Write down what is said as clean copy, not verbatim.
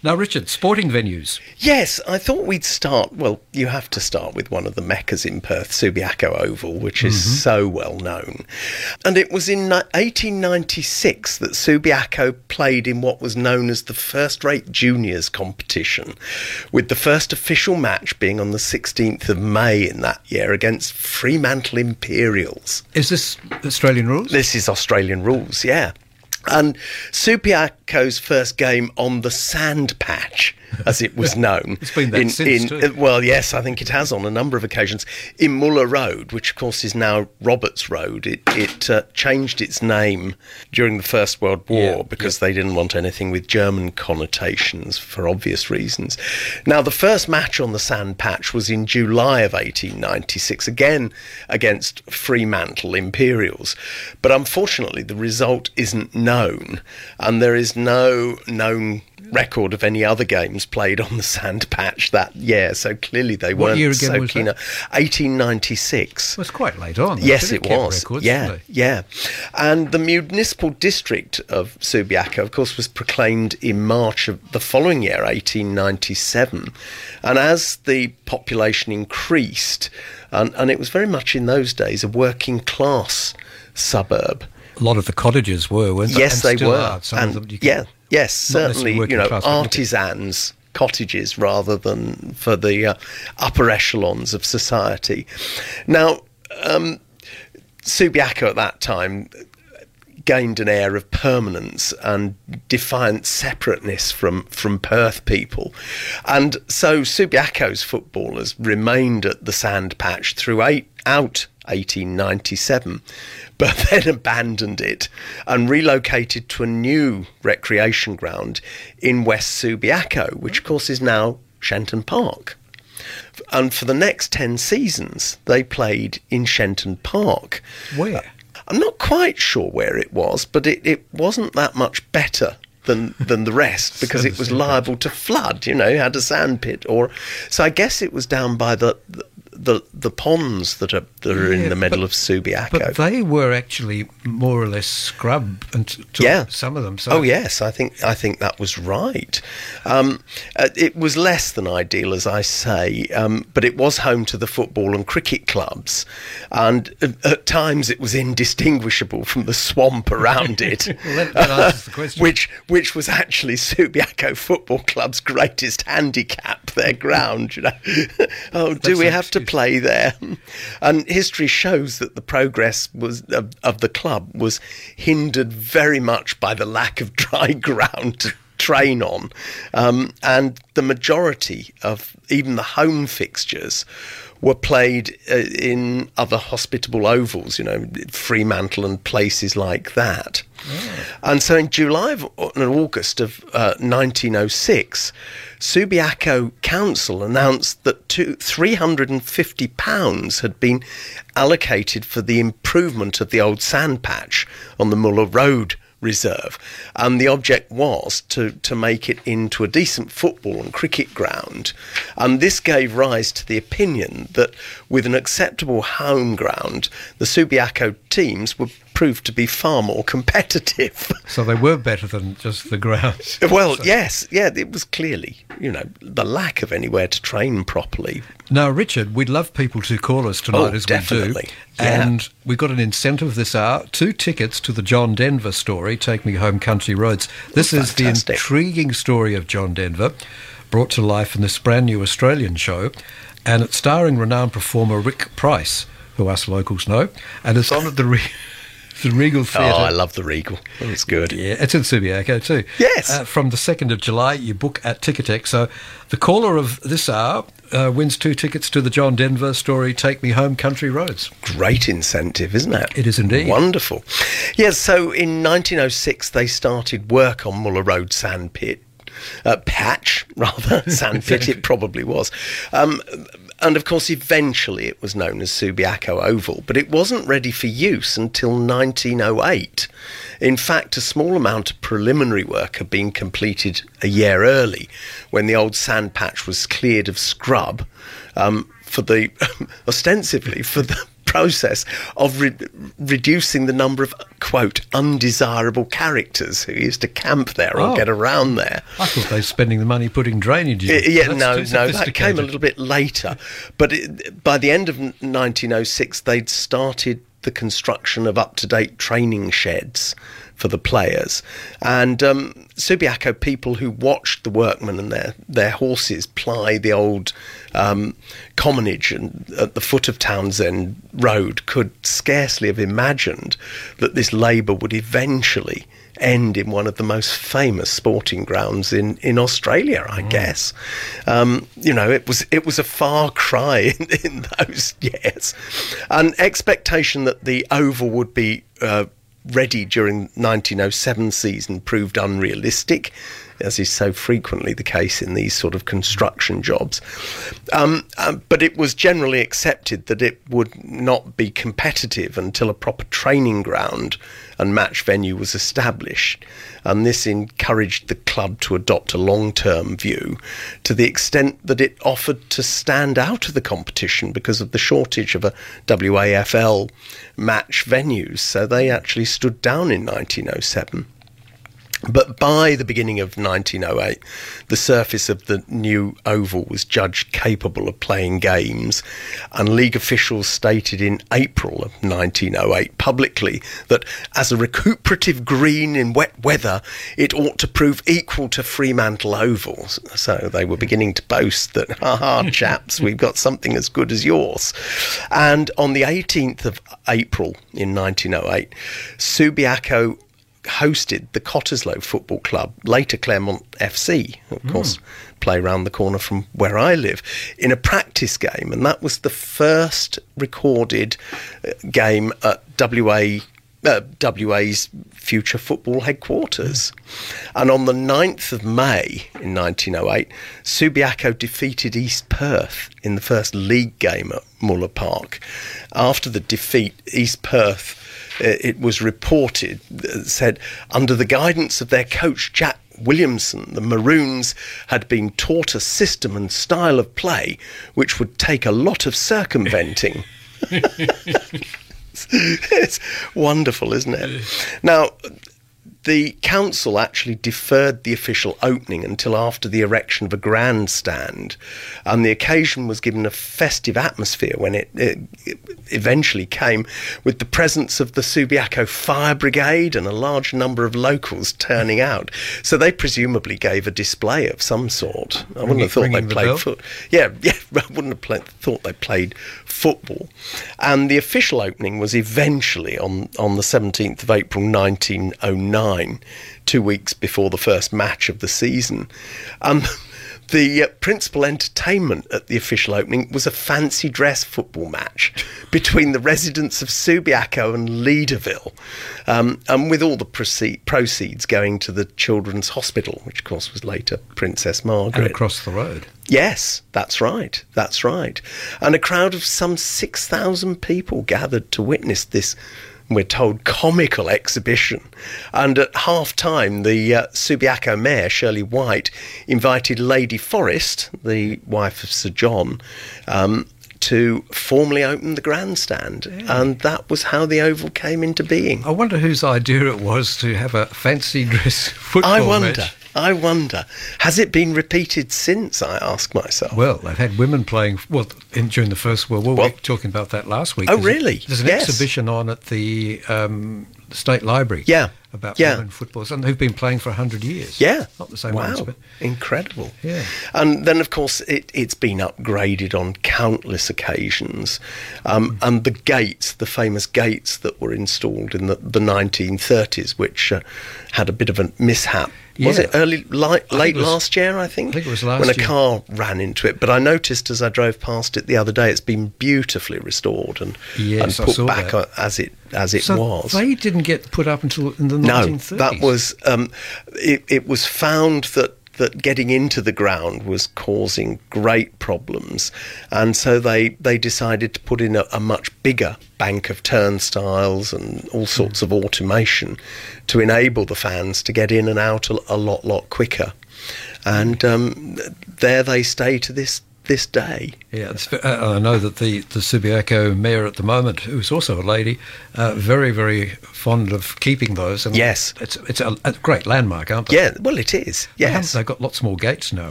Now, Richard, sporting venues. Yes, I thought we'd start, well, you have to start with one of the meccas in Perth, Subiaco Oval, which is so well known. And it was in 1896 that Subiaco played in what was known as the first-rate juniors competition, with the first official match being on the 16th of May in that year against Fremantle Imperials. Is this Australian rules? This is Australian rules, yeah. And Subiaco's first game on the Sand Patch, as it was known. It's been that since too. Well, yes, I think it has on a number of occasions. In Muller Road, which of course is now Roberts Road, it changed its name during the First World War because they didn't want anything with German connotations for obvious reasons. Now, the first match on the Sand Patch was in July of 1896, again against Fremantle Imperials. But unfortunately, the result isn't known, and there is no known record of any other games played on the Sand Patch that year, so clearly they weren't so keen. 1896. Well, it's quite late on. Yes, it was. Records, yeah. And the municipal district of Subiaco, of course, was proclaimed in March of the following year, 1897. And as the population increased, and it was very much in those days a working class suburb. A lot of the cottages were, weren't they? Yes, they were. Yes, certainly, artisans' cottages rather than for the upper echelons of society. Now, Subiaco at that time gained an air of permanence and defiant separateness from Perth people. And so Subiaco's footballers remained at the Sand Patch throughout 1897, but then abandoned it and relocated to a new recreation ground in West Subiaco, which of course is now Shenton Park. And for the next 10 seasons, they played in Shenton Park. Where? I'm not quite sure where it was, but it wasn't that much better than the rest because it was liable to flood, it had a sand pit. So I guess it was down by the ponds that are in the middle of Subiaco. But they were actually more or less scrub, and some of them. So. Oh yes, I think that was right. It was less than ideal, as I say, but it was home to the football and cricket clubs, and at times it was indistinguishable from the swamp around it. Well, that answers the question. Which was actually Subiaco Football Club's greatest handicap, their ground. Do we have to play there? And history shows that the progress of the club was hindered very much by the lack of dry ground to train on, and the majority of even the home fixtures were played in other hospitable ovals, Fremantle and places like that. Oh. And so in July and August of 1906, Subiaco Council announced that £350 had been allocated for the improvement of the old sand patch on the Muller Road Reserve, and the object was to make it into a decent football and cricket ground. And this gave rise to the opinion that with an acceptable home ground, the Subiaco teams would prove to be far more competitive. So they were better than just the ground. Well, yes, it was clearly, the lack of anywhere to train properly. Now, Richard, we'd love people to call us tonight, as definitely. We do. And we've got an incentive this hour, 2 tickets to the John Denver story, Take Me Home Country Roads. This is the intriguing story of John Denver, brought to life in this brand new Australian show, and it's starring renowned performer Rick Price, who us locals know, and it's on at the Regal Theatre. Oh, I love the Regal. It's good. Yeah, it's in Subiaco too. Yes. From the 2nd of July, you book at Ticketek. So the caller of this hour wins 2 tickets to the John Denver story, Take Me Home Country Roads. Great incentive, isn't it? It is indeed. Wonderful. Yes, so in 1906, they started work on Muller Road Sand Pit. Patch, rather, sand pit it probably was. And of course, eventually it was known as Subiaco Oval, but it wasn't ready for use until 1908. In fact, a small amount of preliminary work had been completed a year early, when the old sand patch was cleared of scrub, ostensibly for the process of reducing the number of, quote, undesirable characters who used to camp there or get around there. I thought they were spending the money putting drainage in. No, that came a little bit later. But by the end of 1906, they'd started the construction of up-to-date training sheds for the players. And Subiaco people who watched the workmen and their horses ply the old commonage at the foot of Townsend Road could scarcely have imagined that this labour would eventually end in one of the most famous sporting grounds in Australia, I guess. It was a far cry in those years. An expectation that the Oval would be ready during 1907 season proved unrealistic, as is so frequently the case in these sort of construction jobs. But it was generally accepted that it would not be competitive until a proper training ground and match venue was established. And this encouraged the club to adopt a long-term view to the extent that it offered to stand out of the competition because of the shortage of a WAFL match venues. So they actually stood down in 1907. But by the beginning of 1908, the surface of the new oval was judged capable of playing games, and league officials stated in April of 1908 publicly that as a recuperative green in wet weather, it ought to prove equal to Fremantle Oval. So they were beginning to boast that, ha, chaps, we've got something as good as yours. And on the 18th of April in 1908, Subiaco hosted the Cottesloe Football Club, later Claremont FC, of course, play round the corner from where I live, in a practice game. And that was the first recorded game at WA's future football headquarters. And on the 9th of May in 1908, Subiaco defeated East Perth in the first league game at Muller Park. After the defeat, East Perth, it was reported, said, under the guidance of their coach Jack Williamson, the Maroons had been taught a system and style of play which would take a lot of circumventing. It's wonderful, isn't it? Now, the council actually deferred the official opening until after the erection of a grandstand, and the occasion was given a festive atmosphere when it eventually came, with the presence of the Subiaco Fire Brigade and a large number of locals turning out. So they presumably gave a display of some sort. I wouldn't have thought they played football. I wouldn't have thought they played football. And the official opening was eventually on the 17th of April 1909. 2 weeks before the first match of the season. The principal entertainment at the official opening was a fancy dress football match between the residents of Subiaco and Leederville, and with all the proceeds going to the Children's Hospital, which of course was later Princess Margaret. And across the road. Yes, that's right. And a crowd of some 6,000 people gathered to witness this, we're told, comical exhibition. And at half-time, the Subiaco mayor, Shirley White, invited Lady Forrest, the wife of Sir John, to formally open the grandstand. Yeah. And that was how the Oval came into being. I wonder whose idea it was to have a fancy dress football match. I wonder. Has it been repeated since, I ask myself? Well, they've had women playing, during the First World War. We were talking about that last week. Oh, really? There's an exhibition on at the State Library about women footballers, and who've been playing for 100 years. Yeah. Not the same ones, but incredible. Yeah. And then, of course, it's been upgraded on countless occasions. And the gates, the famous gates that were installed in the 1930s, which had a bit of a mishap. Yeah. Was it late last year, I think? I think it was last year. When a car ran into it. But I noticed as I drove past it the other day, it's been beautifully restored and put back as it was. So they didn't get put up until in the 1930s? No, that was... it was found that getting into the ground was causing great problems, and so they decided to put in a much bigger bank of turnstiles and all sorts of automation to enable the fans to get in and out a lot quicker. And there they stay to this this day. Yeah, I know that the Subiaco mayor at the moment, who's also a lady, very, very fond of keeping those. And yes. It's a great landmark, aren't they? Yeah, well, it is, yes. They've got lots more gates now.